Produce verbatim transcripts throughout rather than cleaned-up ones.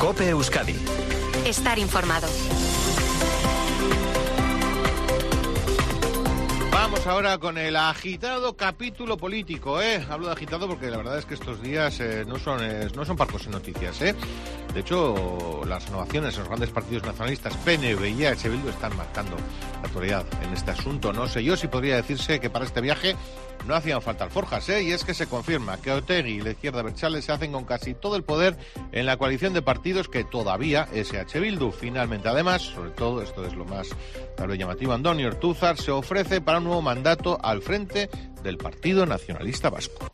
COPE Euskadi. Estar informado. Vamos ahora con el agitado capítulo político, ¿eh? Hablo de agitado porque la verdad es que estos días eh, no son eh, no son parcos en noticias, ¿eh? De hecho, las renovaciones en los grandes partidos nacionalistas, P N V y E H Bildu, están marcando la actualidad en este asunto. No sé yo si podría decirse que para este viaje no hacían falta alforjas, ¿eh? Y es que se confirma que Otegi y la izquierda abertzale se hacen con casi todo el poder en la coalición de partidos que todavía es E H Bildu. Finalmente, además, sobre todo, esto es lo más tal vez llamativo, Andoni Ortuzar se ofrece para un nuevo mandato al frente del Partido Nacionalista Vasco.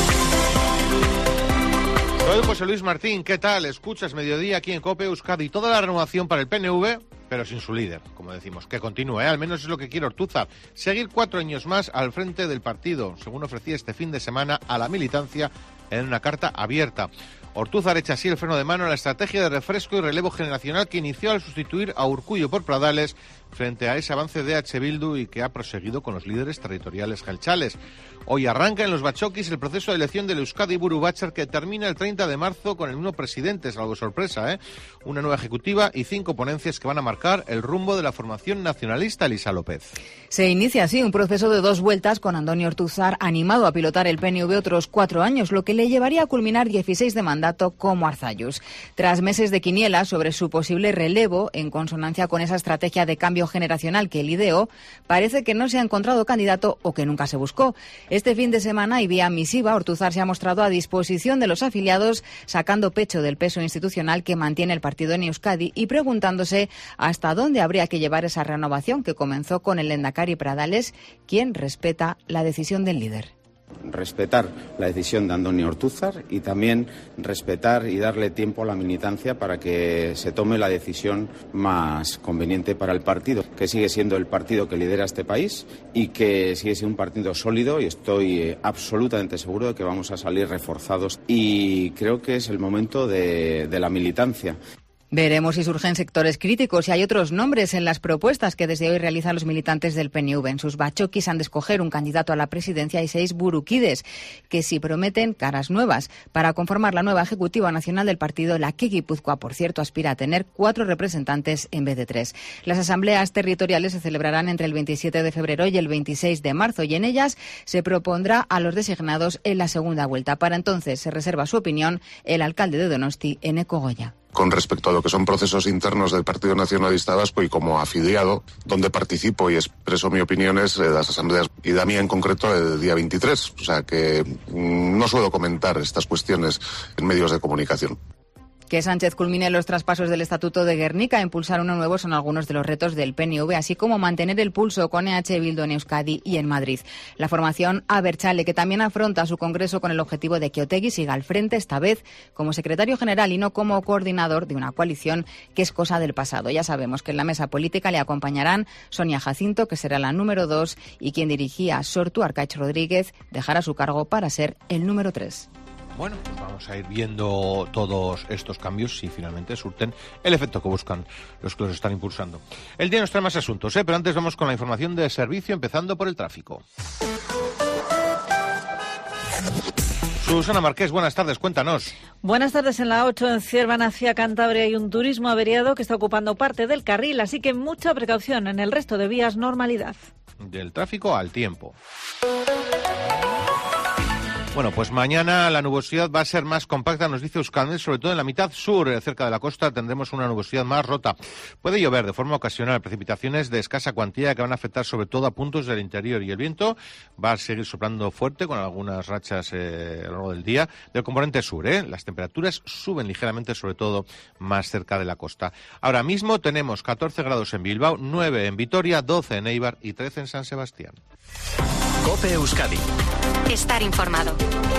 Soy José Luis Martín, ¿qué tal? Escuchas Mediodía aquí en COPE Euskadi. Toda la renovación para el P N V, pero sin su líder, como decimos. Que continúe, ¿eh? Al menos es lo que quiere Ortuzar. Seguir cuatro años más al frente del partido, según ofrecía este fin de semana a la militancia en una carta abierta. Ortuzar echa así el freno de mano a la estrategia de refresco y relevo generacional que inició al sustituir a Urkullu por Pradales frente a ese avance de E H Bildu y que ha proseguido con los líderes territoriales jeltzales. Hoy arranca en los Batxokis el proceso de elección del Euskadi Buru Batzar que termina el treinta de marzo con el mismo presidente, es algo sorpresa, ¿eh? Una nueva ejecutiva y cinco ponencias que van a marcar el rumbo de la formación nacionalista. Elisa López. Se inicia así un proceso de dos vueltas con Andoni Ortuzar animado a pilotar el P N V otros cuatro años, lo que le llevaría a culminar dieciséis de mandato como Arzallus. Tras meses de quiniela sobre su posible relevo, en consonancia con esa estrategia de cambio generacional que él ideó, parece que no se ha encontrado candidato o que nunca se buscó. Este fin de semana y vía misiva, Ortuzar se ha mostrado a disposición de los afiliados, sacando pecho del peso institucional que mantiene el partido en Euskadi y preguntándose hasta dónde habría que llevar esa renovación que comenzó con el Lehendakari Pradales, quien respeta la decisión del líder. Respetar la decisión de Andoni Ortuzar y también respetar y darle tiempo a la militancia para que se tome la decisión más conveniente para el partido, que sigue siendo el partido que lidera este país y que sigue siendo un partido sólido, y estoy absolutamente seguro de que vamos a salir reforzados, y creo que es el momento de, de la militancia. Veremos si surgen sectores críticos y hay otros nombres en las propuestas que desde hoy realizan los militantes del P N V. En sus Batxokis han de escoger un candidato a la presidencia y seis burukides, que sí prometen caras nuevas. Para conformar la nueva ejecutiva nacional del partido, la que Guipúzcoa, por cierto, aspira a tener cuatro representantes en vez de tres. Las asambleas territoriales se celebrarán entre el veintisiete de febrero y el veintiséis de marzo y en ellas se propondrá a los designados en la segunda vuelta. Para entonces se reserva su opinión el alcalde de Donosti, Eneko Goya. Con respecto a lo que son procesos internos del Partido Nacionalista Vasco y como afiliado, donde participo y expreso mi opinión es eh, las asambleas, y de mí en concreto el día veintitrés. O sea que mmm, no suelo comentar estas cuestiones en medios de comunicación. Que Sánchez culmine los traspasos del Estatuto de Gernika, impulsar uno nuevo son algunos de los retos del P N V, así como mantener el pulso con E H Bildu en Euskadi y en Madrid. La formación abertzale, que también afronta su congreso con el objetivo de que Otegi siga al frente, esta vez como secretario general y no como coordinador de una coalición que es cosa del pasado. Ya sabemos que en la mesa política le acompañarán Sonia Jacinto, que será la número dos, y quien dirigía Sortu, Arkaich Rodríguez, dejará su cargo para ser el número tres. Bueno, pues vamos a ir viendo todos estos cambios si finalmente surten el efecto que buscan los que los están impulsando. El día nos trae más asuntos, ¿eh? Pero antes vamos con la información de servicio, empezando por el tráfico. Susana Marqués, buenas tardes, cuéntanos. Buenas tardes. En la ocho, en Ciervan hacia Cantabria, hay un turismo averiado que está ocupando parte del carril, así que mucha precaución. En el resto de vías, normalidad. Del tráfico al tiempo. Bueno, pues mañana la nubosidad va a ser más compacta, nos dice Euskalmet, sobre todo en la mitad sur, cerca de la costa, tendremos una nubosidad más rota. Puede llover de forma ocasional, precipitaciones de escasa cuantía que van a afectar sobre todo a puntos del interior, y el viento va a seguir soplando fuerte con algunas rachas eh, a lo largo del día del componente sur, ¿eh? Las temperaturas suben ligeramente, sobre todo más cerca de la costa. Ahora mismo tenemos catorce grados en Bilbao, nueve en Vitoria, doce en Eibar y trece en San Sebastián. COPE Euskadi. Estar informado.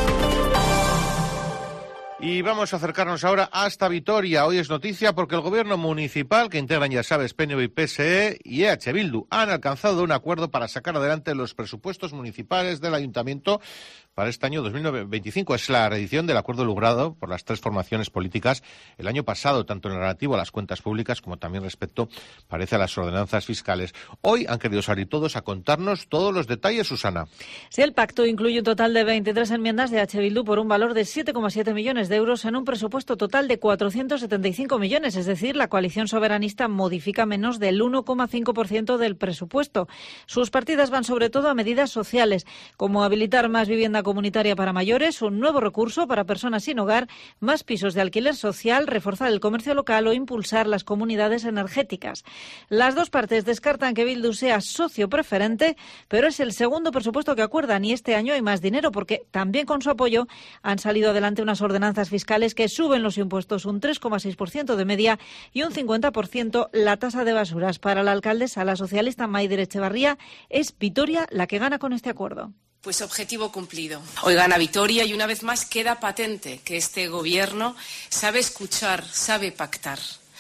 Y vamos a acercarnos ahora hasta Vitoria. Hoy es noticia porque el gobierno municipal, que integran, ya sabes, P N V y P S E y E H Bildu, han alcanzado un acuerdo para sacar adelante los presupuestos municipales del ayuntamiento para este año dos mil veinticinco. Es la reedición del acuerdo logrado por las tres formaciones políticas el año pasado, tanto en lo relativo a las cuentas públicas como también respecto, parece, a las ordenanzas fiscales. Hoy han querido salir todos a contarnos todos los detalles, Susana. Sí, el pacto incluye un total de veintitrés enmiendas de H. Bildu por un valor de siete coma siete millones de euros en un presupuesto total de cuatrocientos setenta y cinco millones. Es decir, la coalición soberanista modifica menos del uno coma cinco por ciento del presupuesto. Sus partidas van sobre todo a medidas sociales, como habilitar más vivienda comunitaria para mayores, un nuevo recurso para personas sin hogar, más pisos de alquiler social, reforzar el comercio local o impulsar las comunidades energéticas. Las dos partes descartan que Bildu sea socio preferente, pero es el segundo presupuesto que acuerdan y este año hay más dinero porque también con su apoyo han salido adelante unas ordenanzas fiscales que suben los impuestos un tres coma seis por ciento de media y un cincuenta por ciento la tasa de basuras. Para la alcaldesa, la socialista Maider Echevarría, es Vitoria la que gana con este acuerdo. Pues objetivo cumplido. Hoy gana Vitoria y una vez más queda patente que este gobierno sabe escuchar, sabe pactar.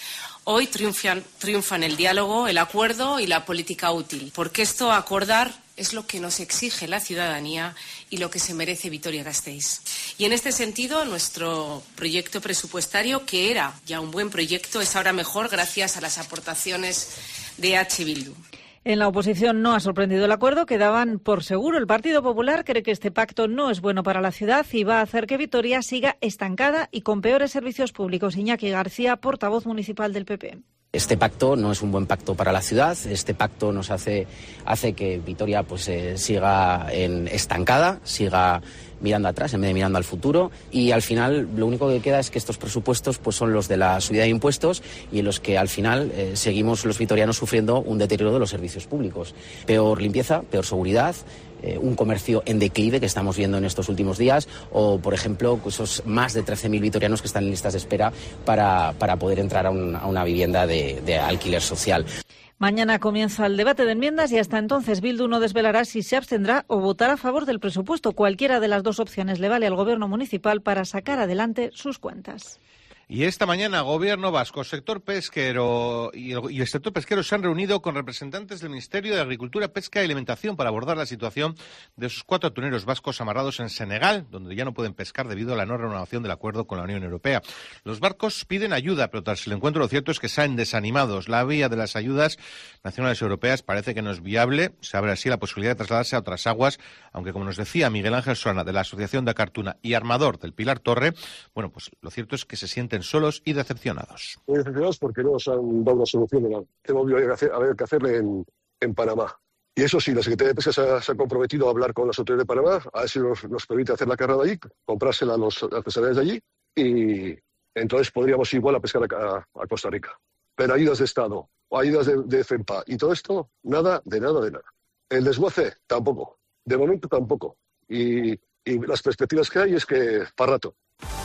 Hoy triunfan, triunfan el diálogo, el acuerdo y la política útil, porque esto, acordar, es lo que nos exige la ciudadanía y lo que se merece Vitoria-Gasteiz. Y en este sentido, nuestro proyecto presupuestario, que era ya un buen proyecto, es ahora mejor gracias a las aportaciones de H. Bildu. En la oposición no ha sorprendido el acuerdo, que daban por seguro. El Partido Popular cree que este pacto no es bueno para la ciudad y va a hacer que Vitoria siga estancada y con peores servicios públicos. Iñaki García, portavoz municipal del P P. Este pacto no es un buen pacto para la ciudad. Este pacto nos hace, hace que Vitoria pues, eh, siga en estancada, siga mirando atrás en vez de mirando al futuro, y al final lo único que queda es que estos presupuestos pues son los de la subida de impuestos y en los que al final eh, seguimos los vitorianos sufriendo un deterioro de los servicios públicos. Peor limpieza, peor seguridad, eh, un comercio en declive que estamos viendo en estos últimos días, o por ejemplo esos más de trece mil vitorianos que están en listas de espera para, para poder entrar a, un, a una vivienda de, de alquiler social. Mañana comienza el debate de enmiendas y hasta entonces Bildu no desvelará si se abstendrá o votará a favor del presupuesto. Cualquiera de las dos opciones le vale al gobierno municipal para sacar adelante sus cuentas. Y esta mañana, Gobierno vasco, sector pesquero y el, y el sector pesquero se han reunido con representantes del Ministerio de Agricultura, Pesca y Alimentación para abordar la situación de esos cuatro atuneros vascos amarrados en Senegal, donde ya no pueden pescar debido a la no renovación del acuerdo con la Unión Europea. Los barcos piden ayuda, pero tras el encuentro lo cierto es que salen desanimados. La vía de las ayudas nacionales europeas parece que no es viable. Se abre así la posibilidad de trasladarse a otras aguas, aunque como nos decía Miguel Ángel Solana de la Asociación de Acartuna y Armador del Pilar Torre, bueno, pues lo cierto es que se sienten solos y decepcionados. Muy decepcionados porque no nos han dado una solución de nada. Hemos habido que hacerle en, en Panamá. Y eso sí, la Secretaría de Pesca se ha, se ha comprometido a hablar con las autoridades de Panamá, a ver si nos, nos permite hacer la carrera de allí, comprársela a los artesanales de allí, y entonces podríamos ir igual a pescar a, a Costa Rica. Pero ayudas de Estado, o ayudas de, de FEMPA, y todo esto, nada, de nada, de nada. El desguace, tampoco. De momento, tampoco. Y, y las perspectivas que hay es que para rato.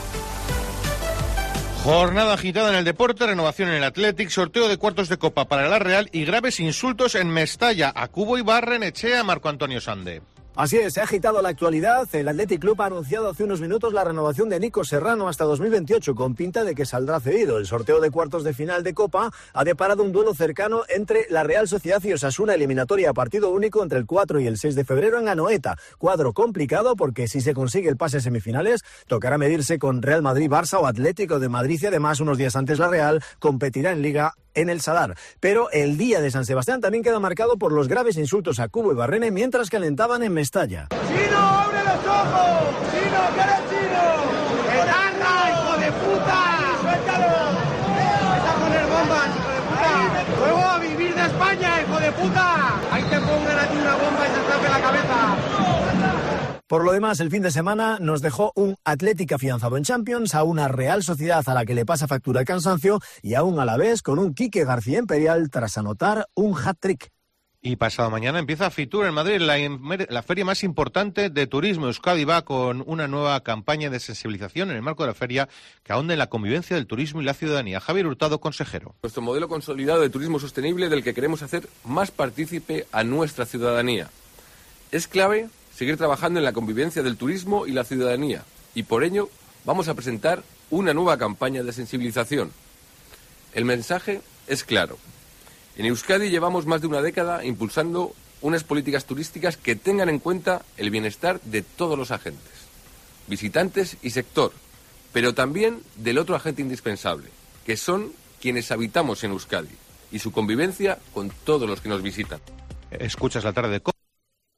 Jornada agitada en el deporte, renovación en el Athletic, sorteo de cuartos de Copa para la Real y graves insultos en Mestalla a Cubo y Barrenechea, Marco Antonio Sande. Así es, se ha agitado la actualidad. El Athletic Club ha anunciado hace unos minutos la renovación de Nico Serrano hasta dos mil veintiocho, con pinta de que saldrá cedido. El sorteo de cuartos de final de Copa ha deparado un duelo cercano entre la Real Sociedad y Osasuna, eliminatoria a partido único entre el cuatro y el seis de febrero en Anoeta. Cuadro complicado porque si se consigue el pase a semifinales, tocará medirse con Real Madrid, Barça o Atlético de Madrid, y además unos días antes la Real competirá en Liga en el Sadar. Pero el día de San Sebastián también queda marcado por los graves insultos a Cubo y Barrene mientras calentaban en Mestalla. ¡Chino, abre los ojos! ¡Chino, que eres chino! ¡Etarra, hijo de puta! ¡Suéltalo! ¡Vas a poner bombas, hijo de puta! ¡Luego a vivir de España, hijo de puta! ¡Ahí te pongan a ti una bomba y se tape la cabeza! Por lo demás, el fin de semana nos dejó un Athletic afianzado en Champions, a una Real Sociedad a la que le pasa factura el cansancio y a un Alavés con un Quique García Imperial tras anotar un hat-trick. Y pasado mañana empieza Fitur en Madrid, la, la feria más importante de turismo. Euskadi va con una nueva campaña de sensibilización en el marco de la feria que ahonda en la convivencia del turismo y la ciudadanía. Javier Hurtado, consejero. Nuestro modelo consolidado de turismo sostenible del que queremos hacer más partícipe a nuestra ciudadanía. Es clave seguir trabajando en la convivencia del turismo y la ciudadanía, y por ello vamos a presentar una nueva campaña de sensibilización. El mensaje es claro. En Euskadi llevamos más de una década impulsando unas políticas turísticas que tengan en cuenta el bienestar de todos los agentes, visitantes y sector, pero también del otro agente indispensable, que son quienes habitamos en Euskadi y su convivencia con todos los que nos visitan. Escuchas la tarde de COPE.